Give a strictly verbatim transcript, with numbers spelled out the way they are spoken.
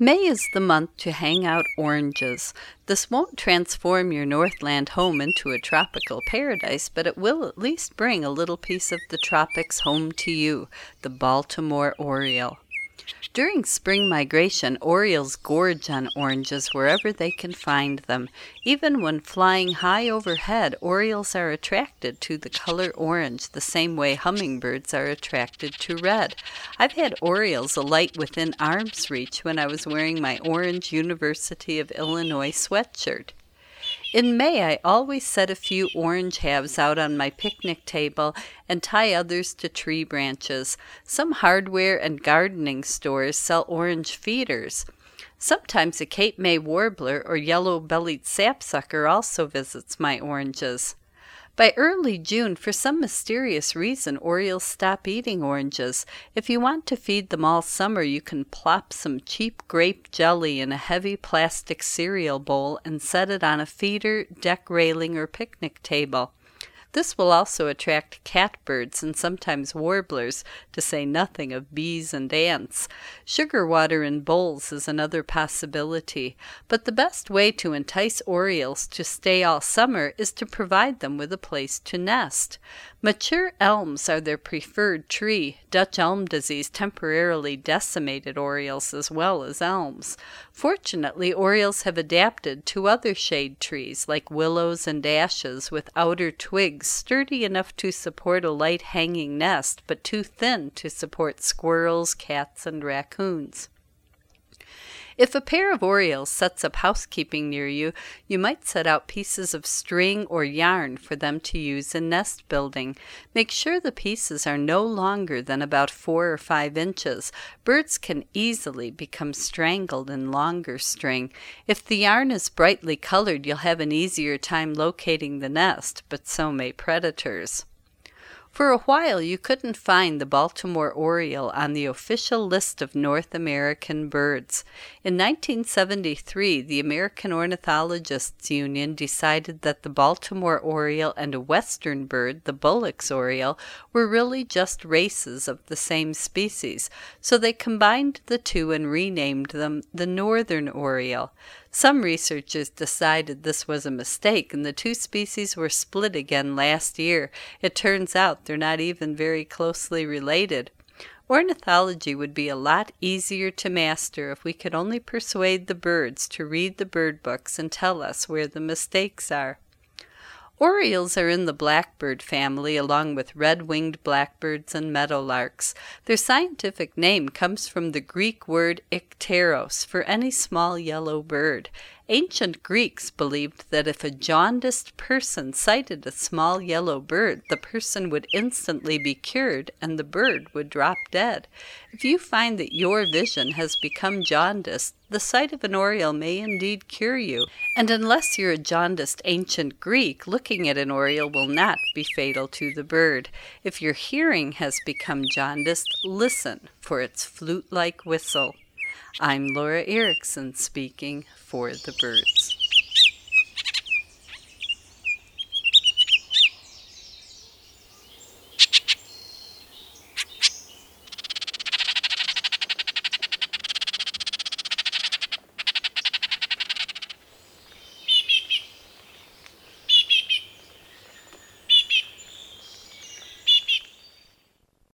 May is the month to hang out oranges. This won't transform your Northland home into a tropical paradise, but it will at least bring a little piece of the tropics home to you, the Baltimore oriole. During spring migration, orioles gorge on oranges wherever they can find them. Even when flying high overhead, orioles are attracted to the color orange the same way hummingbirds are attracted to red. I've had orioles alight within arm's reach when I was wearing my orange University of Illinois sweatshirt. In May, I always set a few orange halves out on my picnic table and tie others to tree branches. Some hardware and gardening stores sell orange feeders. Sometimes a Cape May warbler or yellow-bellied sapsucker also visits my oranges. By early June, for some mysterious reason, orioles stop eating oranges. If you want to feed them all summer, you can plop some cheap grape jelly in a heavy plastic cereal bowl and set it on a feeder, deck railing, or picnic table. This will also attract catbirds and sometimes warblers, to say nothing of bees and ants. Sugar water in bowls is another possibility, but the best way to entice orioles to stay all summer is to provide them with a place to nest. Mature elms are their preferred tree. Dutch elm disease temporarily decimated orioles as well as elms. Fortunately, orioles have adapted to other shade trees like willows and ashes with outer twigs sturdy enough to support a light hanging nest, but too thin to support squirrels, cats, and raccoons. If a pair of orioles sets up housekeeping near you, you might set out pieces of string or yarn for them to use in nest building. Make sure the pieces are no longer than about four or five inches. Birds can easily become strangled in longer string. If the yarn is brightly colored, you'll have an easier time locating the nest, but so may predators. For a while, you couldn't find the Baltimore oriole on the official list of North American birds. In nineteen seventy-three, the American Ornithologists Union decided that the Baltimore oriole and a western bird, the Bullock's oriole, were really just races of the same species, so they combined the two and renamed them the northern oriole. Some researchers decided this was a mistake, and the two species were split again last year. It turns out they're not even very closely related. Ornithology would be a lot easier to master if we could only persuade the birds to read the bird books and tell us where the mistakes are. Orioles are in the blackbird family along with red-winged blackbirds and meadowlarks. Their scientific name comes from the Greek word ikteros for any small yellow bird. Ancient Greeks believed that if a jaundiced person sighted a small yellow bird, the person would instantly be cured and the bird would drop dead. If you find that your vision has become jaundiced, the sight of an oriole may indeed cure you, and unless you're a jaundiced ancient Greek, looking at an oriole will not be fatal to the bird. If your hearing has become jaundiced, listen for its flute-like whistle. I'm Laura Erickson speaking for the birds.